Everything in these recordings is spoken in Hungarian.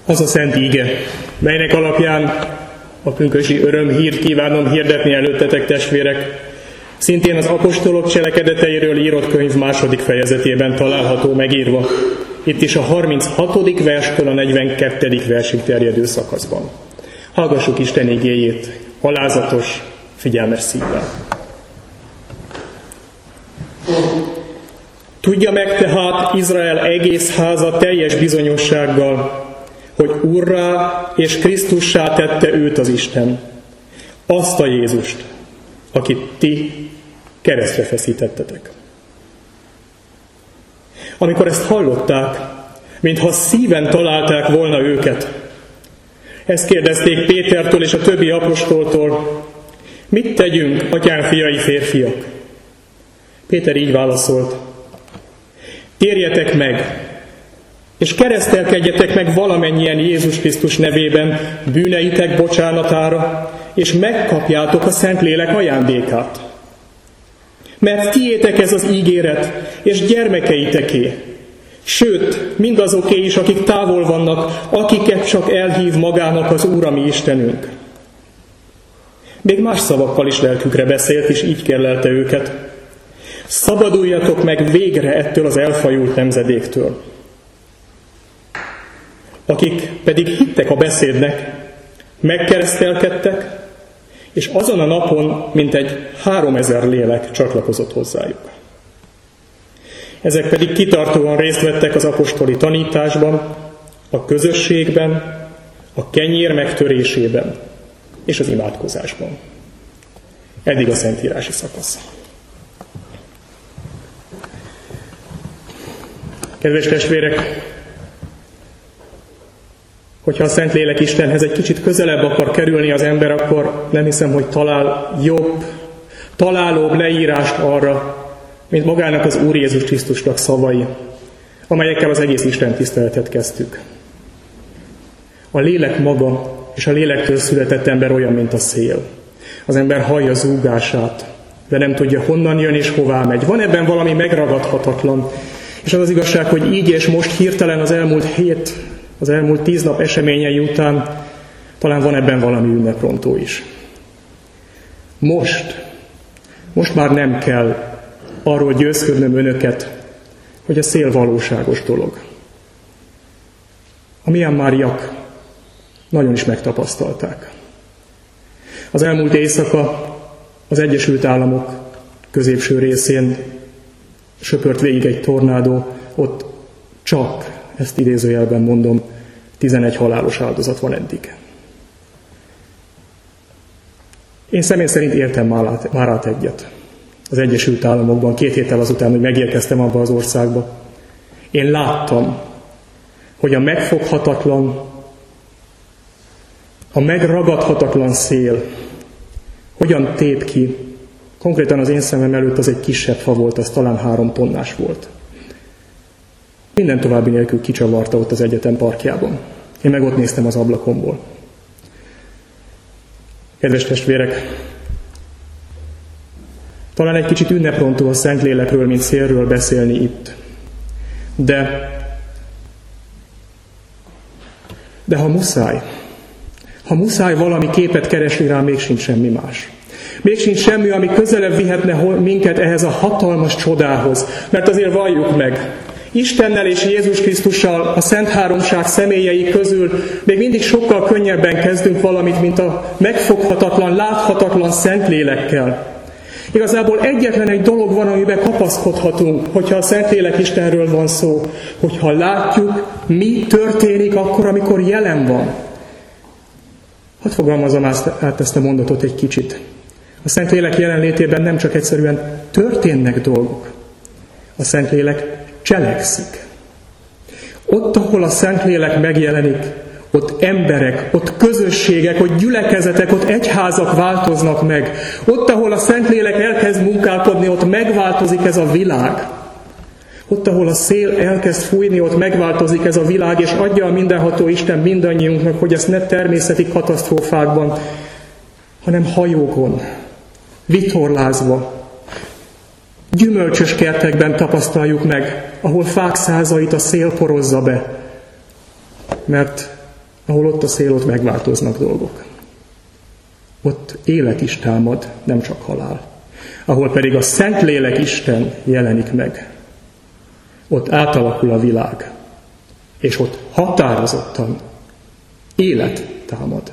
Az a szent íge, melynek alapján a pünkösdi örömhírt kívánom hirdetni előttetek, testvérek, szintén az apostolok cselekedeteiről írott könyv 2. fejezetében található megírva, itt is a 36. verstől a 42. versig terjedő szakaszban. Hallgassuk Isten igéjét alázatos, figyelmes szívvel. Tudja meg tehát Izrael egész háza teljes bizonyossággal, hogy Úrrá és Krisztussá tette őt az Isten, azt a Jézust, akit ti keresztre feszítettetek. Amikor ezt hallották, mintha szíven találták volna őket, ezt kérdezték Pétertől és a többi apostoltól: mit tegyünk, atyám fiai, férfiak? Péter így válaszolt: térjetek meg, és keresztelkedjetek meg valamennyien Jézus Krisztus nevében bűneitek bocsánatára, és megkapjátok a Szentlélek ajándékát. Mert tiétek ez az ígéret, és gyermekeiteké, sőt, mindazoké is, akik távol vannak, akiket csak elhív magának az Úr, a mi Istenünk. Még más szavakkal is lelkükre beszélt, és így kérlelte őket: szabaduljatok meg végre ettől az elfajult nemzedéktől. Akik pedig hittek a beszédnek, megkeresztelkedtek, és azon a napon mintegy 3000 lélek csatlakozott hozzájuk. Ezek pedig kitartóan részt vettek az apostoli tanításban, a közösségben, a kenyér megtörésében és az imádkozásban. Eddig a szentírási szakasz. Kedves testvérek, hogyha a Szentlélek Istenhez egy kicsit közelebb akar kerülni az ember, akkor nem hiszem, hogy talál jobb, találóbb leírást arra, mint magának az Úr Jézus Krisztusnak szavai, amelyekkel az egész Isten tiszteletet kezdtük. A lélek maga és a lélektől született ember olyan, mint a szél. Az ember hallja zúgását, de nem tudja, honnan jön és hová megy. Van ebben valami megragadhatatlan, és az az igazság, hogy így és most hirtelen az elmúlt 10 nap eseményei után talán van ebben valami ünneprontó is. Most már nem kell arról győzködnöm önöket, hogy a szél valóságos dolog. A mianmáriak nagyon is megtapasztalták. Az elmúlt éjszaka az Egyesült Államok középső részén söpört végig egy tornádó, ott csak, ezt idézőjelben mondom, 11 halálos áldozat van eddig. Én személy szerint éltem már át egyet az Egyesült Államokban, 2 héttel azután, hogy megérkeztem abba az országba. Én láttam, hogy a megfoghatatlan, a megragadhatatlan szél hogyan tép ki. Konkrétan az én szemem előtt az egy kisebb fa volt, az talán 3 tonnás volt. Minden további nélkül kicsavarta ott az egyetem parkjában. Én meg ott néztem az ablakomból. Kedves testvérek, talán egy kicsit ünneprontó a Szentlélekről, mint szélről beszélni itt. De ha muszáj valami képet keresni rá, még sincs semmi más. Még sincs semmi, ami közelebb vihetne minket ehhez a hatalmas csodához. Mert azért valljuk meg, Istennel és Jézus Krisztussal, a Szent Háromság személyei közül még mindig sokkal könnyebben kezdünk valamit, mint a megfoghatatlan, láthatatlan Szentlélekkel. Igazából egyetlen egy dolog van, amiben kapaszkodhatunk, hogyha a Szentlélek Istenről van szó, hogyha látjuk, mi történik akkor, amikor jelen van. Hadd fogalmazom át ezt a mondatot egy kicsit. A Szentlélek jelenlétében nem csak egyszerűen történnek dolgok. A Szentlélek cselekszik. Ott, ahol a Szentlélek megjelenik, ott emberek, ott közösségek, ott gyülekezetek, ott egyházak változnak meg. Ott, ahol a Szentlélek elkezd munkálkodni, ott megváltozik ez a világ. Ott, ahol a szél elkezd fújni, ott megváltozik ez a világ, és adja a mindenható Isten mindannyiunknak, hogy ezt ne természeti katasztrófákban, hanem hajókon, vitorlázva, gyümölcsös kertekben tapasztaljuk meg, ahol fák százait a szél porozza be. Mert ahol ott a szél, ott megváltoznak dolgok. Ott élet is támad, nem csak halál. Ahol pedig a Szentlélek Isten jelenik meg, ott átalakul a világ, és ott határozottan élet támad.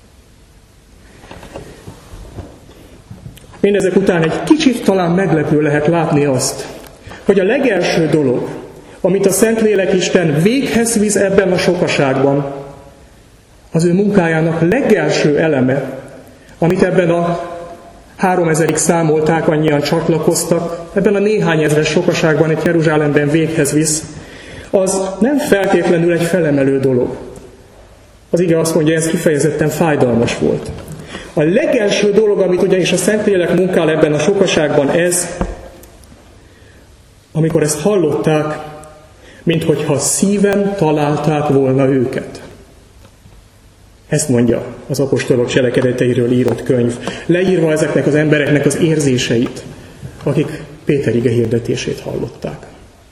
Mindezek után egy kicsit talán meglepő lehet látni azt, hogy a legelső dolog, amit a Szentlélek Isten véghez visz ebben a sokaságban, az ő munkájának legelső eleme, amit ebben a 3000-ig számolták, annyian csatlakoztak, ebben a néhány ezres sokaságban, itt Jeruzsálemben véghez visz, az nem feltétlenül egy felemelő dolog. Az ige azt mondja, ez kifejezetten fájdalmas volt. A legelső dolog, amit ugyanis a Szentlélek munkál ebben a sokaságban, ez, amikor ezt hallották, minthogyha szíven találták volna őket. Ezt mondja az apostolok cselekedeteiről írott könyv, leírva ezeknek az embereknek az érzéseit, akik Péter ige hirdetését hallották.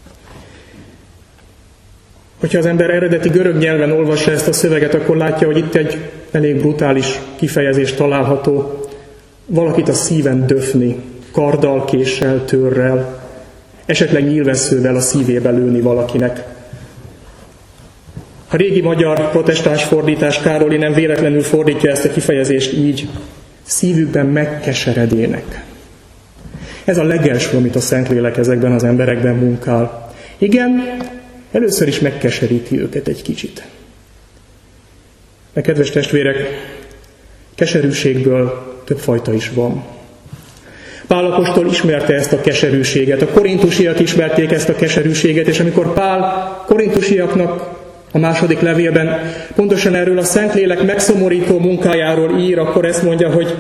Hogyha az ember eredeti görög nyelven olvassa ezt a szöveget, akkor látja, hogy itt egy elég brutális kifejezés található. Valakit a szíven döfni, karddal, késsel, törrel, esetleg nyílvesszővel a szívébe lőni valakinek. A régi magyar protestáns fordítás Károli nem véletlenül fordítja ezt a kifejezést így, szívükben megkeseredének. Ez a legelső, amit a Szentlélek ezekben az emberekben munkál. Igen, először is megkeseríti őket egy kicsit. De kedves testvérek, keserűségből több fajta is van. Pál apostol ismerte ezt a keserűséget, a korintusiak ismerték ezt a keserűséget, és amikor Pál korintusiaknak a második levélben pontosan erről a Szentlélek megszomorító munkájáról ír, akkor ezt mondja, hogy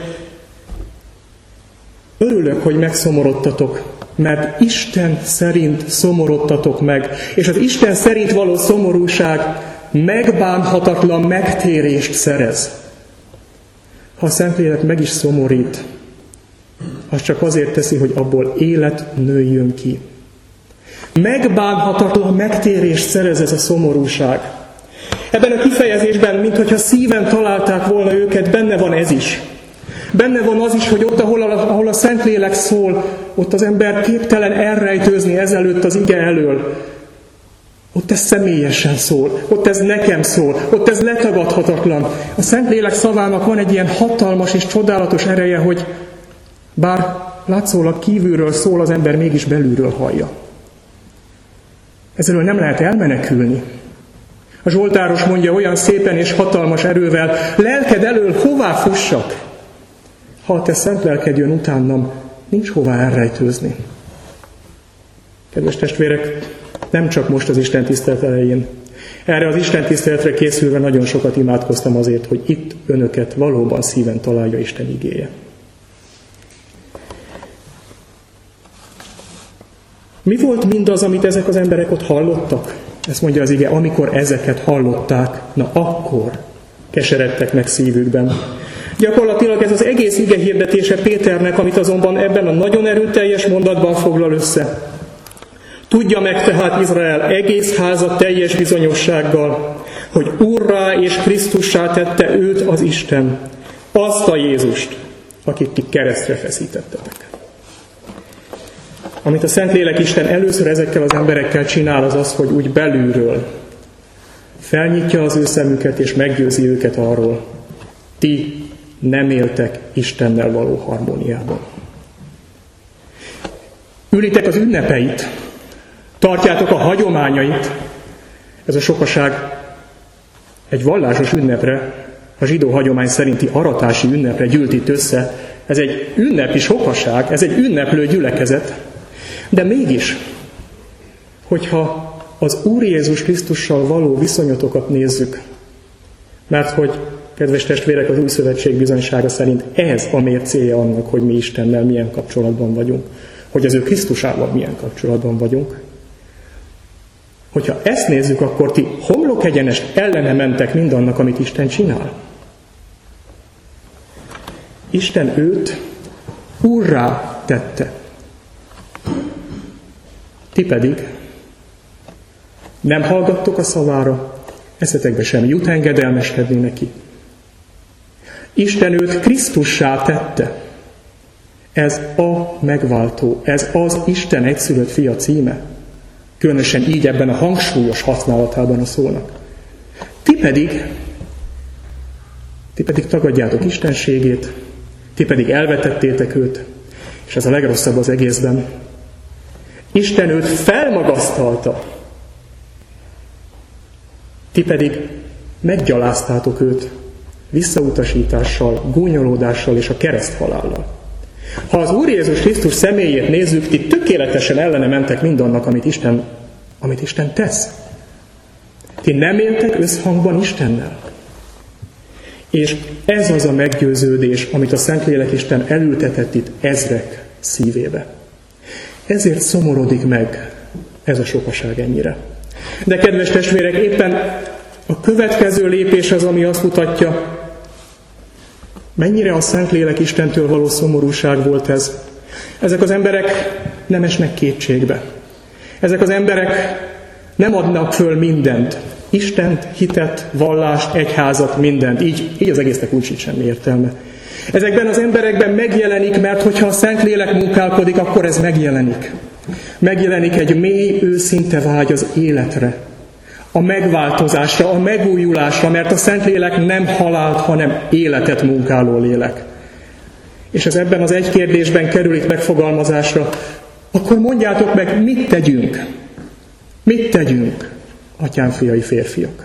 örülök, hogy megszomorodtatok, mert Isten szerint szomorodtatok meg, és az Isten szerint való szomorúság megbánhatatlan megtérést szerez. Ha a Szentlélek meg is szomorít, az csak azért teszi, hogy abból élet nőjön ki. Megbánhatatlan megtérést szerez ez a szomorúság. Ebben a kifejezésben, minthogyha szíven találták volna őket, benne van ez is. Benne van az is, hogy ott, ahol a Szentlélek szól, ott az ember képtelen elrejtőzni ezelőtt az ige elől. Ott ez személyesen szól, ott ez nekem szól, ott ez letagadhatatlan. A Szentlélek szavának van egy ilyen hatalmas és csodálatos ereje, hogy bár látszólag kívülről szól, az ember mégis belülről hallja. Ezzel nem lehet elmenekülni. A zsoltáros mondja olyan szépen és hatalmas erővel, lelked elől hová fussak? Ha a te szent lelked jön utánam, nincs hová elrejtőzni. Kedves testvérek, nem csak most az Isten tisztelet elején. Erre az Isten tiszteletre készülve nagyon sokat imádkoztam azért, hogy itt önöket valóban szíven találja Isten igéje. Mi volt mindaz, amit ezek az emberek ott hallottak? Ezt mondja az ige, amikor ezeket hallották, na akkor keseredtek meg szívükben. Gyakorlatilag ez az egész ige hirdetése Péternek, amit azonban ebben a nagyon erőteljes mondatban foglal össze. Tudja meg tehát Izrael egész háza teljes bizonyossággal, hogy Úrrá és Krisztussá tette őt az Isten, azt a Jézust, akit ti keresztre feszítettetek. Amit a Szentlélek Isten először ezekkel az emberekkel csinál, az az, hogy úgy belülről felnyitja az ő szemüket, és meggyőzi őket arról, ti nem éltek Istennel való harmóniában. Ülitek az ünnepeit, tartjátok a hagyományait. Ez a sokaság egy vallásos ünnepre, a zsidó hagyomány szerinti aratási ünnepre gyűlt itt össze. Ez egy ünnepi sokaság, ez egy ünneplő gyülekezet. De mégis, hogyha az Úr Jézus Krisztussal való viszonyotokat nézzük, mert hogy, kedves testvérek, az Új Szövetség bizonysága szerint ez a mércéje annak, hogy mi Istennel milyen kapcsolatban vagyunk, hogy az ő Krisztusával milyen kapcsolatban vagyunk. Hogyha ezt nézzük, akkor ti homlokegyenest ellene mentek mindannak, amit Isten csinál. Isten őt úrrá tette. Ti pedig nem hallgattok a szavára, eszetekbe sem jut engedelmeskedni neki. Isten őt Krisztussá tette. Ez a megváltó, ez az Isten egyszülött fia címe. Különösen így ebben a hangsúlyos használatában a szónak. Ti pedig tagadjátok istenségét, ti pedig elvetettétek őt, és ez a legrosszabb az egészben. Isten őt felmagasztalta, ti pedig meggyaláztátok őt visszautasítással, gúnyolódással és a kereszthalállal. Ha az Úr Jézus Krisztus személyét nézzük, ti tökéletesen ellene mentek mindannak, amit Isten tesz. Ti nem éltek összhangban Istennel. És ez az a meggyőződés, amit a Szentlélek Isten elültetett itt ezrek szívébe. Ezért szomorodik meg ez a sokaság ennyire. De kedves testvérek, éppen a következő lépés az, ami azt mutatja, mennyire a Szentlélek Istentől való szomorúság volt ez. Ezek az emberek nem esnek kétségbe. Ezek az emberek nem adnak föl mindent. Istent, hitet, vallást, egyházat, mindent. Így az egésznek úgy sincs semmi értelme. Ezekben az emberekben megjelenik, mert hogyha a Szentlélek munkálkodik, akkor ez megjelenik. Megjelenik egy mély, őszinte vágy az életre, a megváltozásra, a megújulásra, mert a Szentlélek nem halált, hanem életet munkáló lélek. És ez ebben az egy kérdésben kerül itt megfogalmazásra, akkor mondjátok meg, mit tegyünk? Mit tegyünk, atyám fiai férfiak?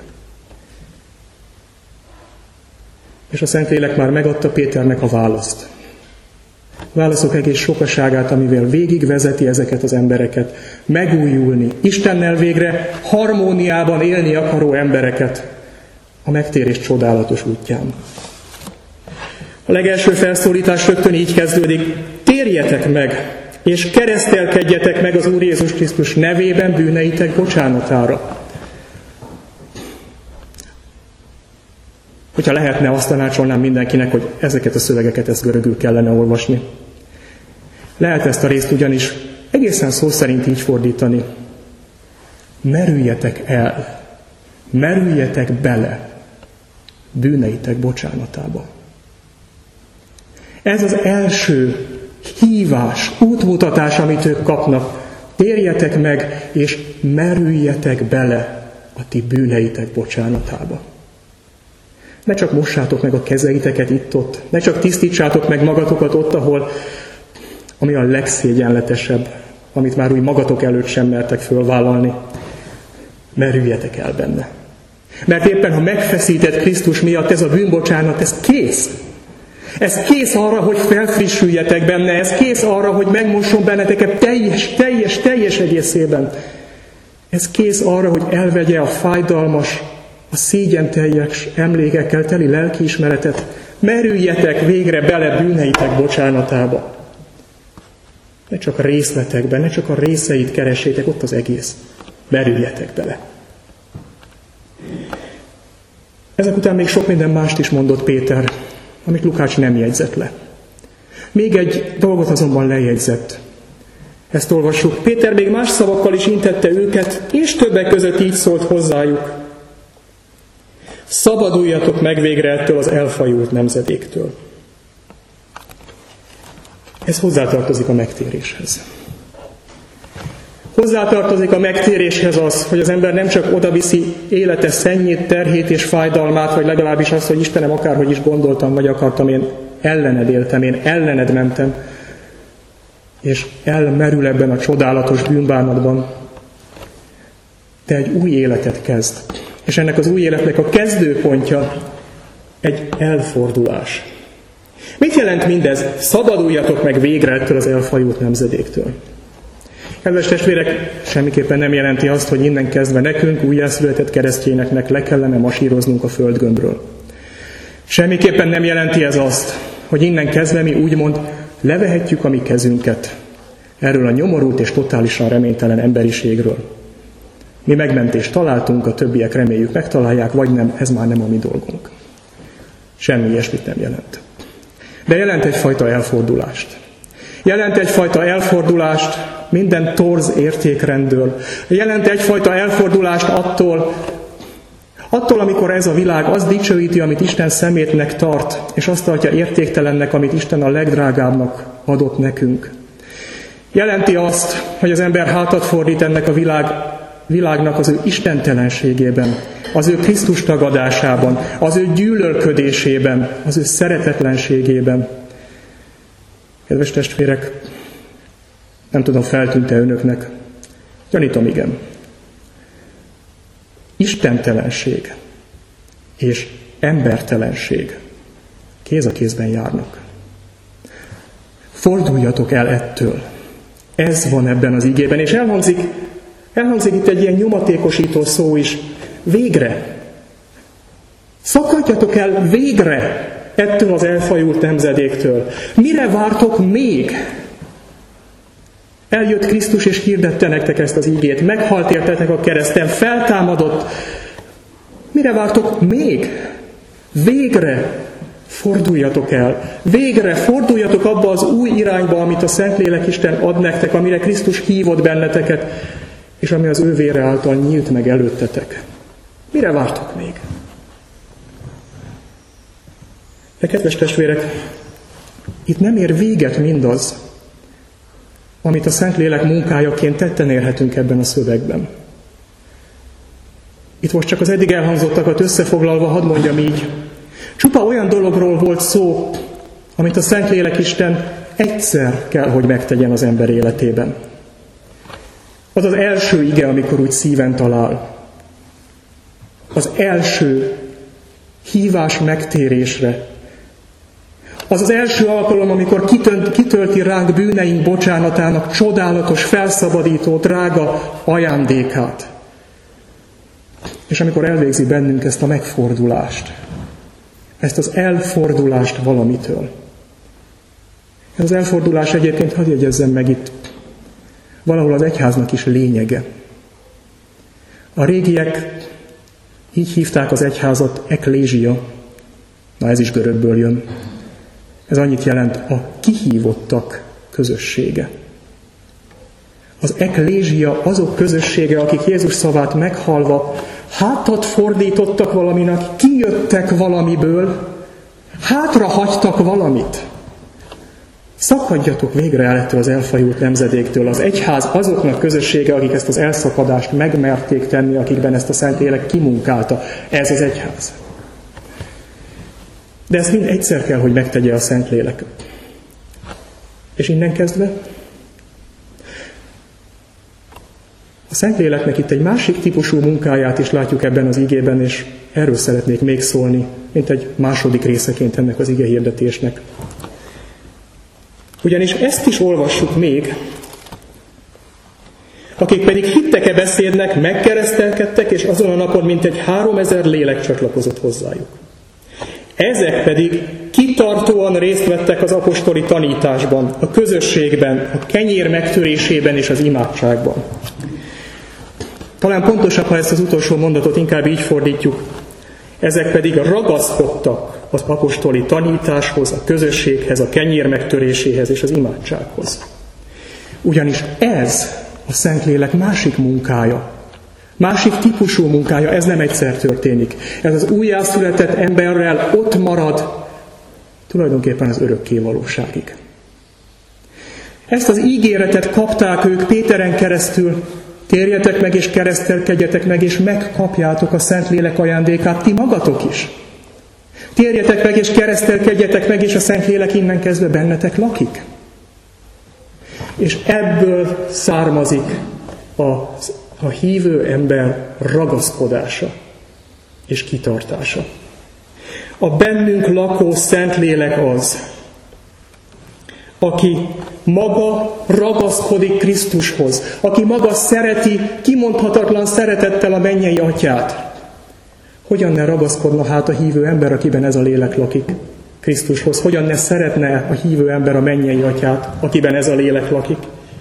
És a Szentlélek már megadta Péternek a választ. Válaszok egész sokaságát, amivel végigvezeti ezeket az embereket, megújulni, Istennel végre harmóniában élni akaró embereket a megtérés csodálatos útján. A legelső felszólítás rögtön így kezdődik: térjetek meg, és keresztelkedjetek meg az Úr Jézus Krisztus nevében bűneitek bocsánatára. Hogyha lehetne, azt tanácsolnám mindenkinek, hogy ezeket a szövegeket ezt görögül kellene olvasni. Lehet ezt a részt ugyanis egészen szó szerint így fordítani. Merüljetek el, merüljetek bele bűneitek bocsánatába. Ez az első hívás, útmutatás, amit ők kapnak. Térjetek meg, és merüljetek bele a ti bűneitek bocsánatába. Ne csak mossátok meg a kezeiteket itt-ott, ne csak tisztítsátok meg magatokat ott, ami a legszégyenletesebb, amit már úgy magatok előtt sem mertek fölvállalni. Merüljetek el benne. Mert éppen, ha megfeszített Krisztus miatt ez a bűnbocsánat, ez kész. Ez kész arra, hogy felfrissüljetek benne, ez kész arra, hogy megmosson benneteket teljes egészében. Ez kész arra, hogy elvegye a fájdalmas, a szégyenteljes emlékekkel teli lelkiismeretet. Merüljetek végre bele bűneitek bocsánatába. Ne csak a részletekben, ne csak a részeit keressétek, ott az egész. Merüljetek bele. Ezek után még sok minden mást is mondott Péter, amit Lukács nem jegyzett le. Még egy dolgot azonban lejegyzett. Ezt olvassuk. Péter még más szavakkal is intette őket, és többek között így szólt hozzájuk: szabaduljatok meg végre ettől az elfajult nemzedéktől. Ez hozzátartozik a megtéréshez. Hozzátartozik a megtéréshez az, hogy az ember nem csak odaviszi élete szennyét, terhét és fájdalmát, vagy legalábbis azt, hogy Istenem, akárhogy is gondoltam, vagy akartam, én ellened éltem, én ellened mentem, és elmerül ebben a csodálatos bűnbánatban. De egy új életet kezd. És ennek az új életnek a kezdőpontja egy elfordulás. Mit jelent mindez? Szabaduljatok meg végre ettől az elfajult nemzedéktől. Kedves testvérek, semmiképpen nem jelenti azt, hogy innen kezdve nekünk, újjászületett keresztényeknek le kellene masíroznunk a földgömbről. Semmiképpen nem jelenti ez azt, hogy innen kezdve mi úgymond levehetjük a mi kezünket erről a nyomorult és totálisan reménytelen emberiségről. Mi megmentést találtunk, a többiek reméljük megtalálják, vagy nem, ez már nem a mi dolgunk. Semmi ilyesmit nem jelent. De jelent egyfajta elfordulást. Jelent egyfajta elfordulást minden torz értékrendről. Jelent egyfajta elfordulást attól, Attól, amikor ez a világ azt dicsőíti, amit Isten szemétnek tart, és azt tartja értéktelennek, amit Isten a legdrágábbnak adott nekünk. Jelenti azt, hogy az ember hátat fordít ennek a világnak az ő istentelenségében, az ő Krisztus tagadásában, az ő gyűlölködésében, az ő szeretetlenségében. Kedves testvérek, nem tudom, feltűnt-e önöknek? Gyanítom, igen. Istentelenség és embertelenség kéz a kézben járnak. Forduljatok el ettől. Ez van ebben az igében, és elhangzik itt egy ilyen nyomatékosító szó is. Végre! Szakadjatok el végre ettől az elfajult nemzedéktől. Mire vártok még? Eljött Krisztus és hirdette nektek ezt az igét, meghalt értetek a kereszten, feltámadott. Mire vártok még? Végre forduljatok el. Végre forduljatok abba az új irányba, amit a Szentlélek Isten ad nektek, amire Krisztus hívott benneteket, és ami az ő vére által nyílt meg előttetek. Mire vártok még? De kedves testvérek, itt nem ér véget mindaz, amit a Szentlélek munkájaként tetten érhetünk ebben a szövegben. Itt most csak az eddig elhangzottakat összefoglalva hadd mondjam így. Csupa olyan dologról volt szó, amit a Szentlélek Isten egyszer kell, hogy megtegyen az ember életében. Az az első ige, amikor úgy szíven talál. Az első hívás megtérésre. Az az első alkalom, amikor kitölti ránk bűneink bocsánatának csodálatos, felszabadító, drága ajándékát. És amikor elvégzi bennünk ezt a megfordulást, ezt az elfordulást valamitől. Ez az elfordulás egyébként, hadd jegyezzem meg itt, valahol az egyháznak is lényege. A régiek így hívták az egyházat eklézsia, na ez is görögből jön. Ez annyit jelent, a kihívottak közössége. Az eklézsia azok közössége, akik Jézus szavát meghallva hátat fordítottak valaminek, kijöttek valamiből, hátrahagytak valamit. Szakadjatok végre el ettől az elfajult nemzedéktől. Az egyház azoknak közössége, akik ezt az elszakadást megmerték tenni, akikben ezt a Szentlélek kimunkálta. Ez az egyház. De ezt mind egyszer kell, hogy megtegye a Szentlélek. És innen kezdve a Szentléleknek itt egy másik típusú munkáját is látjuk ebben az igében, és erről szeretnék még szólni, mint egy második részeként ennek az igehirdetésnek. Ugyanis ezt is olvassuk még, akik pedig hittek-e beszédnek, megkeresztelkedtek, és azon a napon mintegy 3000 lélek csatlakozott hozzájuk. Ezek pedig kitartóan részt vettek az apostoli tanításban, a közösségben, a kenyér megtörésében és az imádságban. Talán pontosabb, ha ezt az utolsó mondatot inkább így fordítjuk. Ezek pedig ragaszkodtak az apostoli tanításhoz, a közösséghez, a kenyér megtöréséhez és az imádsághoz. Ugyanis ez a Szentlélek másik munkája, másik típusú munkája, ez nem egyszer történik. Ez az újjászületett emberrel ott marad tulajdonképpen az örökké valóságig. Ezt az ígéretet kapták ők Péteren keresztül, térjetek meg és keresztelkedjetek meg, és megkapjátok a Szentlélek ajándékát ti magatok is. Térjetek meg és keresztelkedjetek meg, és a Szentlélek innen kezdve bennetek lakik. És ebből származik a hívő ember ragaszkodása és kitartása. A bennünk lakó Szentlélek az, aki maga ragaszkodik Krisztushoz, aki maga szereti, kimondhatatlan szeretettel a mennyei atyát. Hogyan ne ragaszkodna hát a hívő ember, akiben ez a lélek lakik Krisztushoz? Hogyan ne szeretne a hívő ember a mennyei atyát, akiben ez a lélek lakik?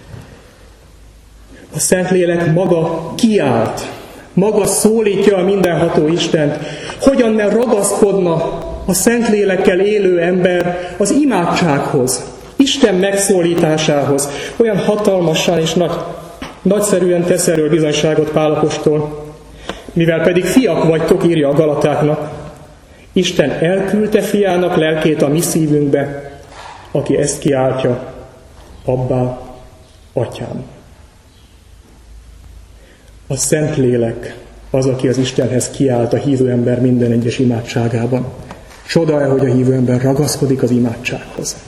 A Szentlélek maga kiállt, maga szólítja a mindenható Istent. Hogyan ne ragaszkodna a Szentlélekkel élő ember az imádsághoz, Isten megszólításához? Olyan hatalmasan és nagyszerűen tesz erről bizonyságot Pál apostol. Mivel pedig fiak vagytok, írja a Galatáknak, Isten elküldte fiának lelkét a mi szívünkbe, aki ezt kiáltja, Abbá, Atyám. A Szentlélek az, aki az Istenhez kiált a hívő ember minden egyes imádságában. Csoda-e, hogy a hívő ember ragaszkodik az imádsághoz.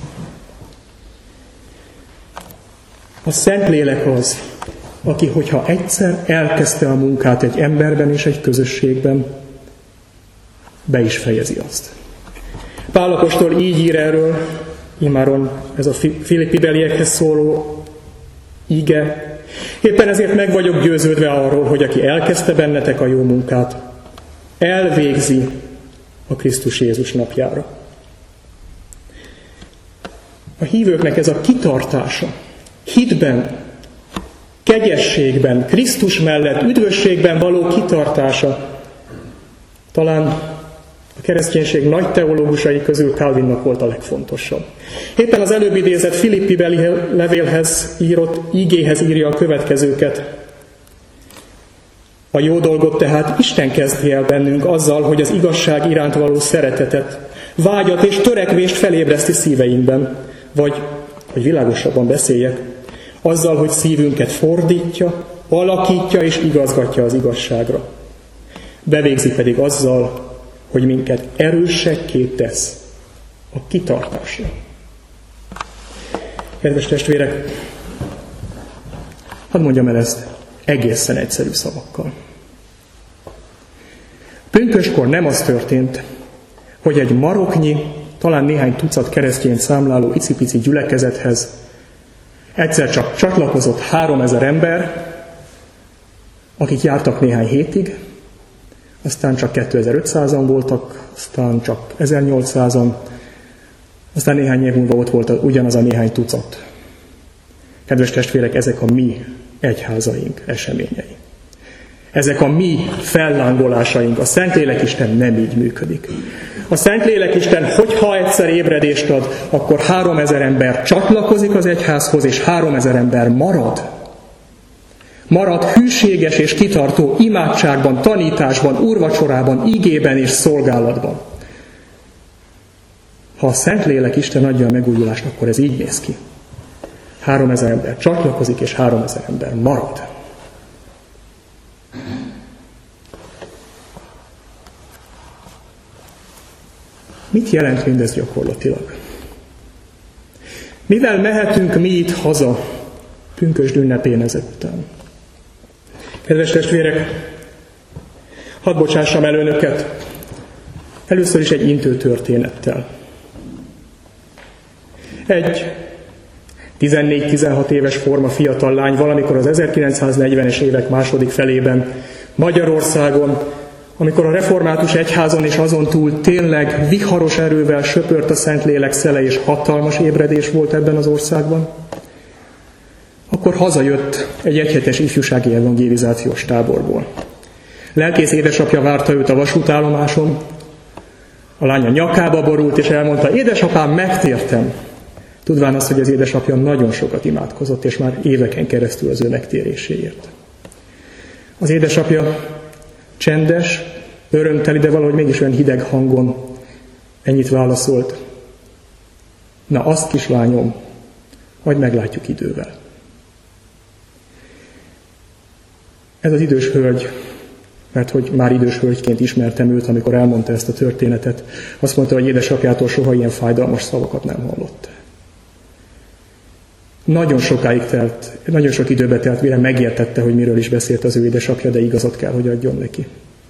A Szentlélek az, aki, hogyha egyszer elkezdte a munkát egy emberben és egy közösségben, be is fejezi azt. Pál apostol így ír erről, imáron ez a Filippi beliekhez szóló ige. Éppen ezért meg vagyok győződve arról, hogy aki elkezdte bennetek a jó munkát, elvégzi a Krisztus Jézus napjára. A hívőknek ez a kitartása, hitben, kegyességben, Krisztus mellett, üdvösségben való kitartása talán a kereszténység nagy teológusai közül Calvinnak volt a legfontosabb. Éppen az előbb idézett Filippi beli levélhez írott ígéhez írja a következőket. A jó dolgot tehát Isten kezdi el bennünk azzal, hogy az igazság iránt való szeretetet, vágyat és törekvést felébreszti szíveinkben, vagy, hogy világosabban beszéljek, azzal, hogy szívünket fordítja, alakítja és igazgatja az igazságra. Bevégzi pedig azzal, hogy minket erősekké tesz a kitartásra. Kedves testvérek, hadd mondjam el ezt egészen egyszerű szavakkal. Pünköskor nem az történt, hogy egy maroknyi, talán néhány tucat keresztényt számláló icipici gyülekezethez egyszer csak csatlakozott 3000 ember, akik jártak néhány hétig, aztán csak 2500-an voltak, aztán csak 1800-an, aztán néhány év múlva ott volt ugyanaz a néhány tucat. Kedves testvérek, ezek a mi egyházaink eseményei. Ezek a mi fellángolásaink. A Szentlélek Isten nem így működik. A Szentlélek Isten, hogyha egyszer ébredést ad, akkor 3000 ember csatlakozik az egyházhoz, és 3000 ember marad. Marad hűséges és kitartó imádságban, tanításban, úrvacsorában, igében és szolgálatban. Ha a Szentlélek Isten adja a megújulást, akkor ez így néz ki. 3000 ember csatlakozik, és 3000 ember marad. Mit jelent mindez gyakorlatilag? Mivel mehetünk mi itt haza pünkösd ünnepén ezután? Kedves testvérek, hadd bocsássam el önöket először is egy intő történettel. Egy 14-16 éves forma fiatal lány valamikor az 1940-es évek második felében Magyarországon, amikor a református egyházon és azon túl tényleg viharos erővel söpört a Szentlélek szele és hatalmas ébredés volt ebben az országban, akkor hazajött egy egyhetes ifjúsági evangelizációs táborból. Lelkész édesapja várta őt a vasútállomáson, a lánya nyakába borult és elmondta, édesapám, megtértem. Tudván azt, hogy az édesapja nagyon sokat imádkozott, és már éveken keresztül az ő megtéréséért. Az édesapja csendes, örömteli, de valahogy mégis olyan hideg hangon ennyit válaszolt. Na azt, kislányom, majd meglátjuk idővel. Ez az idős hölgy, mert hogy már idős hölgyként ismertem őt, amikor elmondta ezt a történetet, azt mondta, hogy édesapjától soha ilyen fájdalmas szavakat nem hallott. Nagyon sokáig telt, nagyon sok időbe telt, mire megértette, hogy miről is beszélt az ő édesapja, de igazat kell, hogy adjon neki.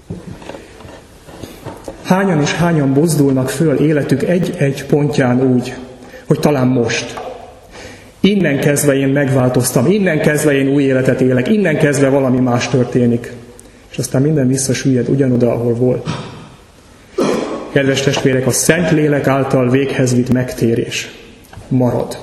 Hányan és hányan mozdulnak föl életük egy-egy pontján úgy, hogy talán most. Innen kezdve én megváltoztam, innen kezdve én új életet élek, innen kezdve valami más történik. És aztán minden visszasüllyed ugyanoda, ahol volt. Kedves testvérek, a Szentlélek által véghez vitt megtérés marad.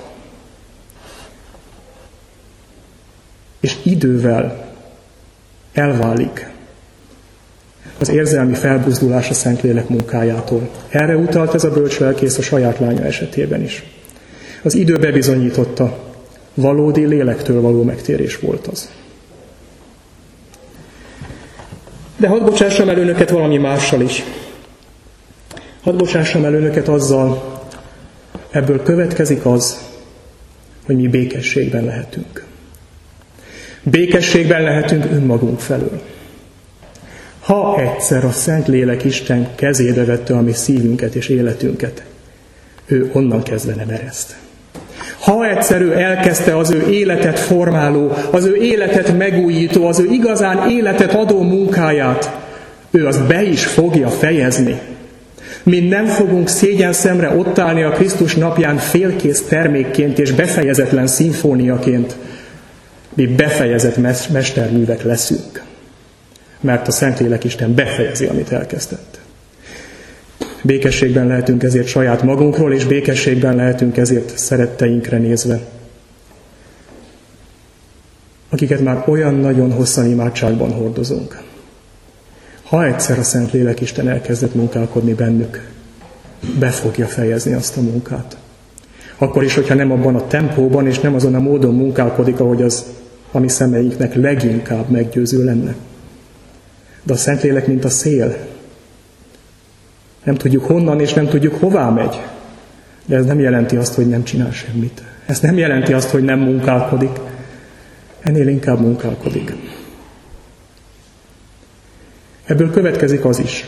És idővel elválik az érzelmi felbuzdulás a Szentlélek munkájától. Erre utalt ez a bölcs lelkész a saját lánya esetében is. Az idő bebizonyította, valódi lélektől való megtérés volt az. De hadd bocsássam el önöket valami mással is. Hadd bocsássam el önöket azzal, ebből következik az, hogy mi békességben lehetünk. Békességben lehetünk önmagunk felől. Ha egyszer a Szentlélek Isten kezébe vette a mi szívünket és életünket, ő onnan kezdve nem ereszt. Ha egyszer ő elkezdte az ő életet formáló, az ő életet megújító, az ő igazán életet adó munkáját, ő azt be is fogja fejezni. Mi nem fogunk szégyenszemre ott állni a Krisztus napján félkész termékként és befejezetlen szimfóniaként. Mi befejezett mesterművek leszünk, mert a Szentlélek Isten befejezi, amit elkezdett. Békességben lehetünk ezért saját magunkról, és békességben lehetünk ezért szeretteinkre nézve, akiket már olyan nagyon hosszan imádságban hordozunk. Ha egyszer a Szentlélek Isten elkezdett munkálkodni bennük, be fogja fejezni azt a munkát. Akkor is, hogyha nem abban a tempóban és nem azon a módon munkálkodik, ahogy az a mi szemeinknek leginkább meggyőző lenne. De a Szentlélek, mint a szél. Nem tudjuk honnan és nem tudjuk hová megy. De ez nem jelenti azt, hogy nem csinál semmit. Ez nem jelenti azt, hogy nem munkálkodik. Ennél inkább munkálkodik. Ebből következik az is,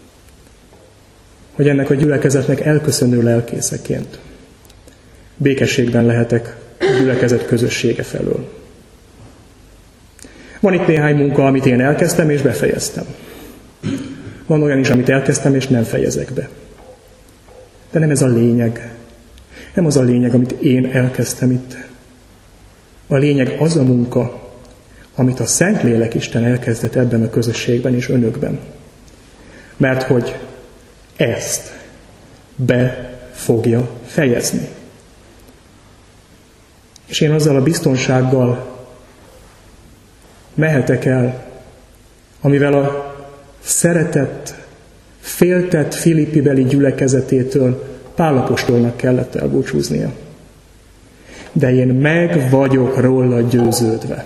hogy ennek a gyülekezetnek elköszönő lelkészeként békességben lehetek a gyülekezet közössége felől. Van itt néhány munka, amit én elkezdtem és befejeztem. Van olyan is, amit elkezdtem és nem fejezek be. De nem ez a lényeg. Nem az a lényeg, amit én elkezdtem itt. A lényeg az a munka, amit a Szentlélek Isten elkezdett ebben a közösségben és önökben. Mert hogy ezt be fogja fejezni. És én azzal a biztonsággal mehetek el, amivel a szeretett, féltett Filippibeli gyülekezetétől Pál apostolnak kellett elbúcsúznia. De én meg vagyok róla győződve,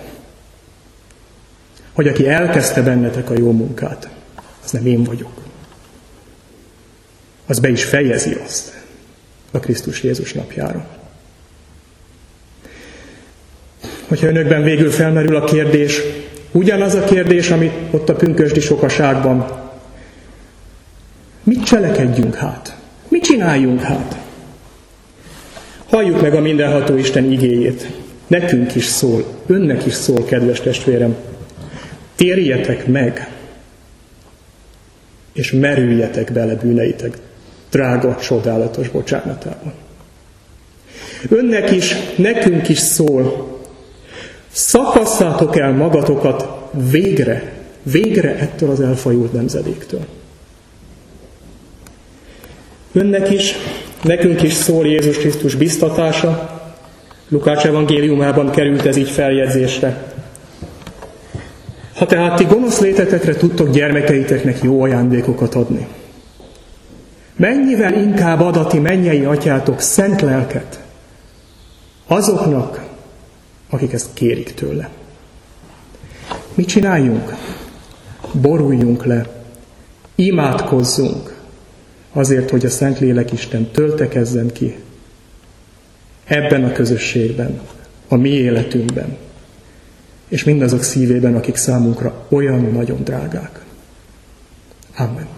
hogy aki elkezdte bennetek a jó munkát, az nem én vagyok. Az be is fejezi azt a Krisztus Jézus napjára. Hogyha önökben végül felmerül a kérdés, ugyanaz a kérdés, amit ott a pünkösdi sokaságban, mit cselekedjünk hát? Mit csináljunk hát? Halljuk meg a mindenható Isten igéjét. Nekünk is szól, önnek is szól, kedves testvérem. Térjetek meg, és merüljetek bele bűneitek drága, csodálatos bocsánatában. Önnek is, nekünk is szól. Szakasszátok el magatokat végre ettől az elfajult nemzedéktől. Önnek is, nekünk is szól Jézus Krisztus biztatása. Lukács evangéliumában került ez így feljegyzésre. Ha tehát ti gonosz létetekre tudtok gyermekeiteknek jó ajándékokat adni, mennyivel inkább ad a ti mennyei atyátok szent lelket azoknak, akik ezt kérik tőle. Mit csináljunk? Boruljunk le, imádkozzunk azért, hogy a Szentlélek Isten töltekezzen ki ebben a közösségben, a mi életünkben, és mindazok szívében, akik számunkra olyan nagyon drágák. Amen.